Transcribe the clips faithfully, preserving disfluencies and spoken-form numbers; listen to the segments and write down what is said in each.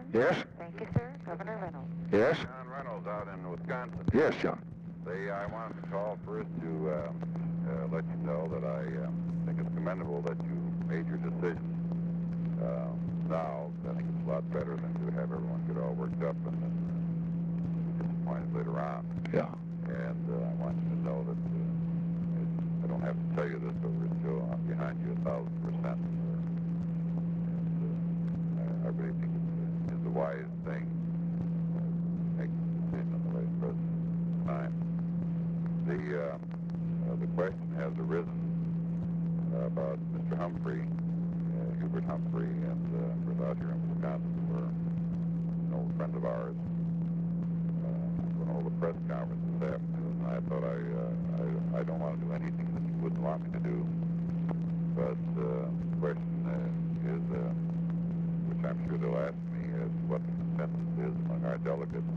Yes? Thank you, sir. Governor Reynolds. Yes? John Reynolds out in Wisconsin. Yes, John. They, I wanted to call first to uh, uh, let you know that I uh, think it's commendable that you made your decision uh, now. I think it's a lot better than to have everyone get all worked up and then uh, disappointed later on. Yeah. And uh, I want you to know that uh, it's, I don't have to tell you this, but we're still behind you a thousand percent. And uh, I, I really think it's, it's a wise thing to make the decision on the vice president's time. The, uh, uh, the question has arisen uh, about Mister Humphrey, uh, Hubert Humphrey, and uh, we're out here in Wisconsin for an old friend of ours. Uh, hold a press conference this afternoon. I thought I, uh, I, I don't want to do anything that you wouldn't want me to do. But uh, the question uh, is, uh, which I'm sure they'll ask me, is what the consensus is among our delegates.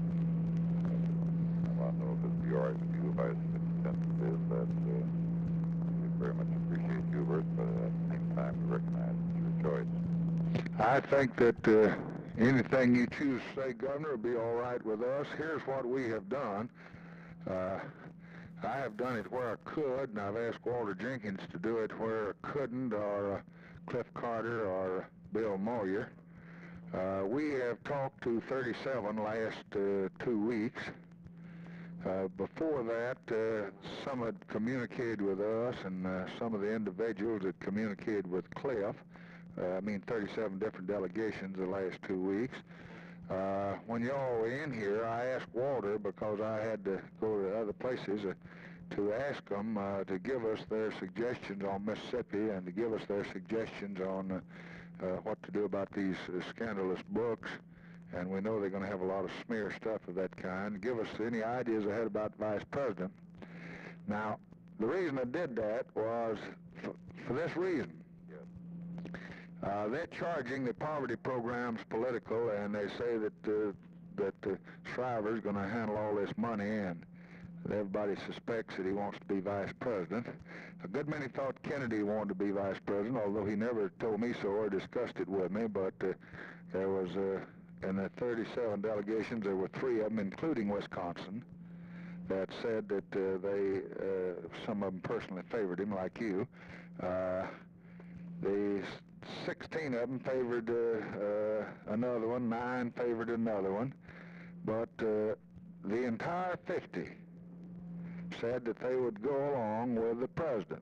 I want to know if it'd be all right with you if I think the consensus is that uh, we very much appreciate Hubert, but at the same time we recognize it's your choice. I think that uh, anything you choose to say, Governor, will be all right with us. Here's what we have done. Uh, I have done it where I could, and I've asked Walter Jenkins to do it where I couldn't, or uh, Cliff Carter, or Bill Moyer. Uh, we have talked to thirty-seven last uh, two weeks. Uh, before that, uh, some had communicated with us, and uh, some of the individuals had communicated with Cliff. Uh, I mean, thirty-seven different delegations the last two weeks. Uh, when y'all were in here, I asked Walter, because I had to go to other places, uh, to ask them uh, to give us their suggestions on Mississippi and to give us their suggestions on uh, uh, what to do about these uh, scandalous books. And we know they're going to have a lot of smear stuff of that kind. Give us any ideas they had about the vice president. Now, the reason I did that was for, for this reason. Uh, they're charging the poverty programs political, and they say that uh, that uh, Shriver's going to handle all this money, and everybody suspects that he wants to be vice president. A good many thought Kennedy wanted to be vice president, although he never told me so or discussed it with me. But uh, there was, uh, in the thirty-seven delegations, there were three of them, including Wisconsin, that said that uh, they, uh, some of them personally favored him, like you. Uh, the sixteen of them favored uh, uh, another one, nine favored another one, but uh, the entire fifty said that they would go along with the president,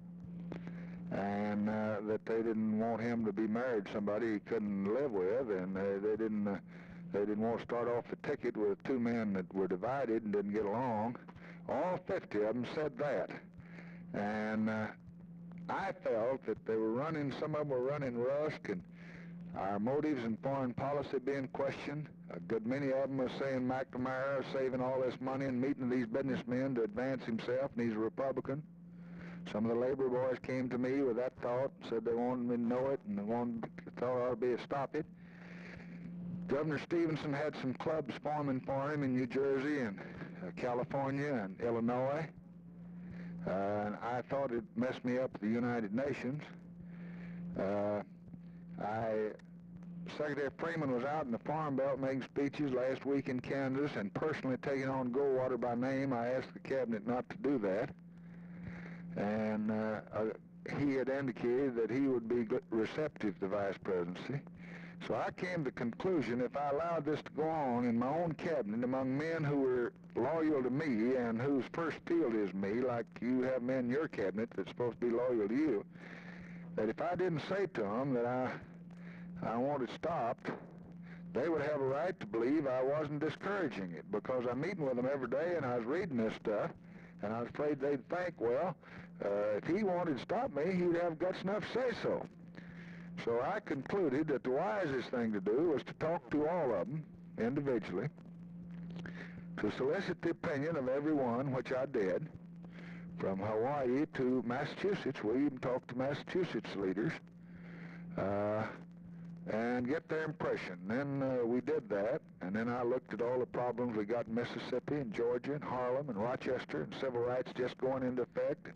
and uh, that they didn't want him to be married to somebody he couldn't live with, and uh, they didn't uh, they didn't want to start off the ticket with two men that were divided and didn't get along. All fifty of them said that, and uh, I felt that they were running, some of them were running Rusk, and our motives in foreign policy being questioned. A good many of them were saying McNamara is saving all this money and meeting these businessmen to advance himself, and he's a Republican. Some of the labor boys came to me with that thought, said they wanted me to know it, and they wanted, thought there ought to be a stop it. Governor Stevenson had some clubs forming for him in New Jersey and uh, California and Illinois. Uh, and I thought it messed me up at the United Nations. Uh, I, Secretary Freeman was out in the Farm Belt making speeches last week in Kansas and personally taking on Goldwater by name. I asked the cabinet not to do that. And uh, uh, he had indicated that he would be receptive to the vice presidency. So I came to the conclusion, if I allowed this to go on in my own cabinet among men who were loyal to me and whose first field is me, like you have men in your cabinet that's supposed to be loyal to you, that if I didn't say to them that I, I want it stopped, they would have a right to believe I wasn't discouraging it, because I'm meeting with them every day and I was reading this stuff, and I was afraid they'd think, well, uh, if he wanted to stop me, he'd have guts enough to say so. So I concluded that the wisest thing to do was to talk to all of them individually, to solicit the opinion of everyone, which I did, from Hawaii to Massachusetts. We even talked to Massachusetts leaders, uh, and get their impression. Then uh, we did that, and then I looked at all the problems we got in Mississippi and Georgia and Harlem and Rochester and civil rights just going into effect.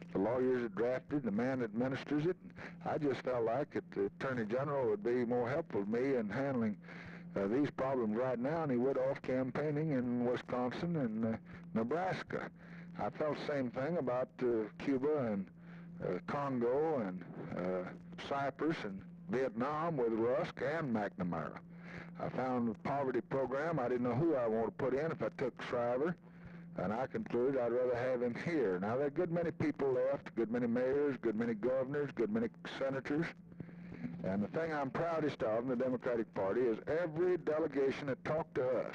the lawyers that drafted, the man that administers it. I just felt like that the Attorney General would be more helpful to me in handling uh, these problems right now than he would off campaigning in Wisconsin and uh, Nebraska. I felt the same thing about uh, Cuba and uh, Congo and uh, Cyprus and Vietnam with Rusk and McNamara. I found the poverty program, I didn't know who I wanted to put in if I took Shriver, and I concluded I'd rather have him here. Now, there are a good many people left, a good many mayors, a good many governors, a good many senators, and the thing I'm proudest of in the Democratic Party is every delegation that talked to us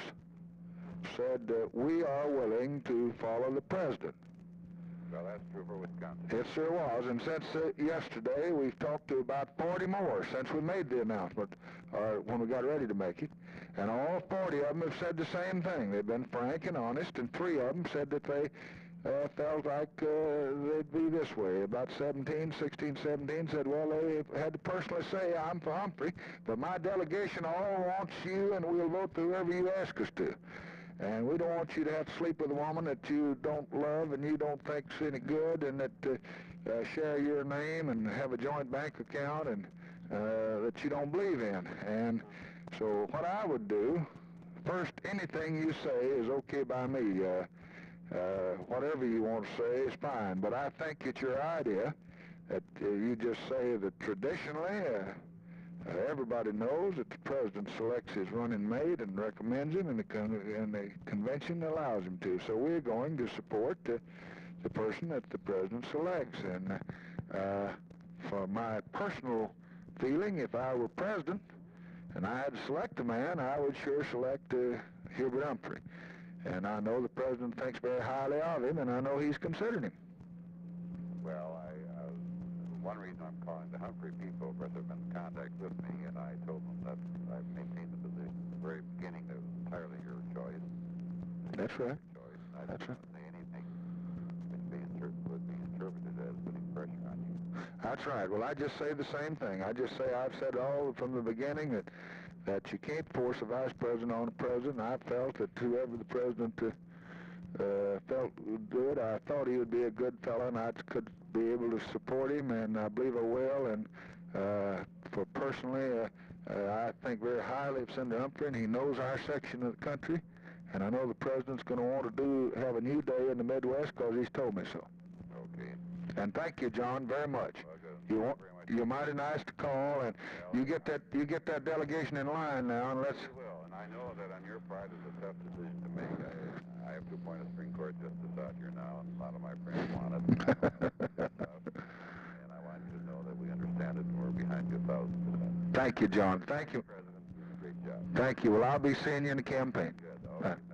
said that we are willing to follow the president. Well, that's true for Wisconsin. It sure was, and since uh, yesterday, we've talked to about forty more since we made the announcement, or when we got ready to make it, and all forty of them have said the same thing. They've been frank and honest, and three of them said that they uh, felt like uh, they'd be this way. About seventeen, sixteen, seventeen said, well, they had to personally say, I'm for Humphrey, but my delegation all wants you, and we'll vote whoever you ask us to. And we don't want you to have to sleep with a woman that you don't love and you don't think's any good, and that uh, uh, share your name and have a joint bank account and uh, that you don't believe in. And so what I would do, first, anything you say is okay by me. Uh, uh, whatever you want to say is fine. But I think it's your idea that uh, you just say that traditionally uh, Uh, everybody knows that the president selects his running mate and recommends him, and the, con and the convention allows him to. So we're going to support uh, the person that the president selects. And uh, for my personal feeling, if I were president and I had to select a man, I would sure select uh, Hubert Humphrey. And I know the president thinks very highly of him, and I know he's considered him. Well, I, uh, one reason I'm calling the Humphrey people, of course, have been in contact with me, and I told them that I've maintained the position at the very beginning that it was entirely your choice. That's right. Choice. I That's didn't right. say anything which be inter would be interpreted as putting pressure on you. That's right. Well, I just say the same thing. I just say I've said all from the beginning that that you can't force a vice president on a president. I felt that whoever the president uh, uh, felt would do it, I thought he would be a good fellow, and I could be able to support him, and I believe I will. And uh, for personally, uh, uh, I think very highly of Senator Humphrey, and he knows our section of the country, and I know the president's going to want to do have a new day in the Midwest because he's told me so. Okay. And thank you, John, very much. Well, good. You want, Very much. you're mighty nice to call, and Well, you get that you get that delegation in line now, and let's. We will, and I know that on your part it's a tough decision to make. I, I have to appoint a Supreme Court justice out here now, and a lot of my friends want it. And I want you to know that we understand it, and we're behind you a thousand percent. Thank you, John. Thank you. President, you did a great job. Thank you. Well, I'll be seeing you in the campaign. Good. Uh, Okay.